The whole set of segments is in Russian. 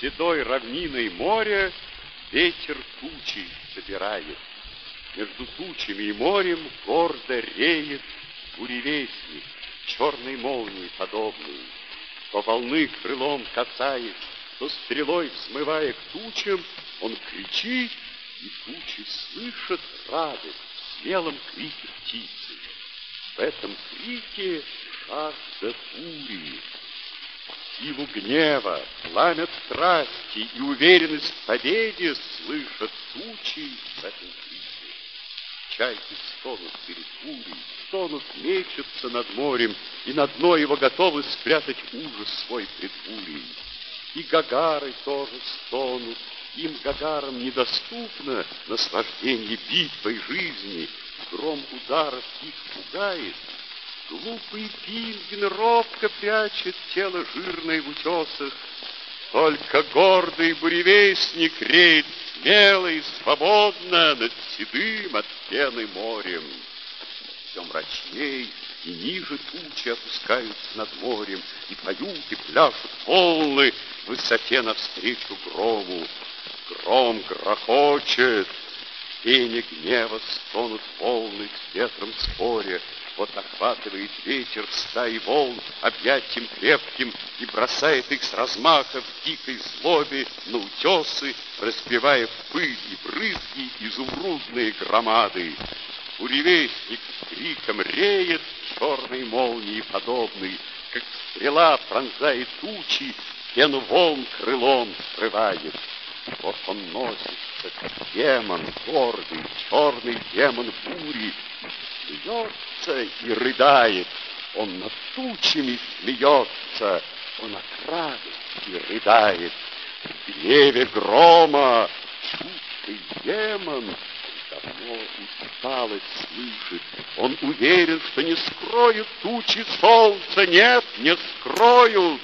седой равниной моря ветер тучи собирает. Между тучами и морем гордо реет буревестник, черной молнии подобный. То волны крылом касаясь, то стрелой взмывая к тучам, он кричит, и тучи слышат радость в смелом крике птицы. В этом крике жажда бури. Силу гнева, пламя страсти и уверенность в победе слышат тучи в этом крике. Чайки стонут перед бурей, стонут, мечутся над морем, и на дно его готовы спрятать ужас свой пред бурей. И гагары тоже стонут, им, гагарам, недоступно наслаждение битвой жизни, гром ударов их пугает. Глупый пингвин робко прячет тело жирное в утесах, только гордый буревестник реет смело и свободно над седым от пены морем. Все мрачней и ниже тучи опускаются над морем, и поют, и пляшут волны в высоте навстречу грому. Гром грохочет, в пене гнева стонут волны с ветром споря. Вот охватывает ветер стаи волн объятием крепким и бросает их с размаха в дикой злобе на утесы, разбивая в пыль и брызги изумрудные громады. Буревестник с криком реет черной молнии подобный, как стрела пронзает тучи, пену волн крылом срывает. Вот он носится, как демон гордый, черный демон бури, смеется и рыдает. Он над тучами смеется, он от радости рыдает. В гневе грома чуткий демон давно усталость слышит. Он уверен, что не скроют тучи солнца. Нет, не скроют.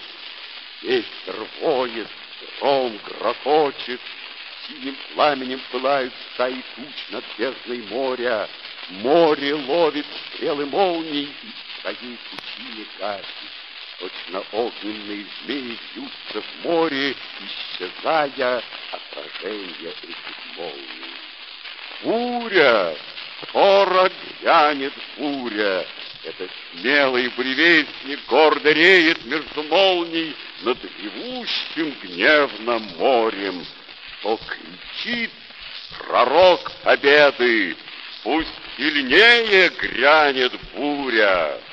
Ветер воет, гром грохочет, синим пламенем пылают стаи туч над бездной моря. Море ловит стрелы молний и в своей пучине гасит. Точно огненные змеи бьются в море, исчезая отражения этих молний. Буря! Скоро грянет буря! Этот смелый буревестник гордо реет между молний над ревущим гневным морем. Что кричит пророк победы, пусть сильнее грянет буря.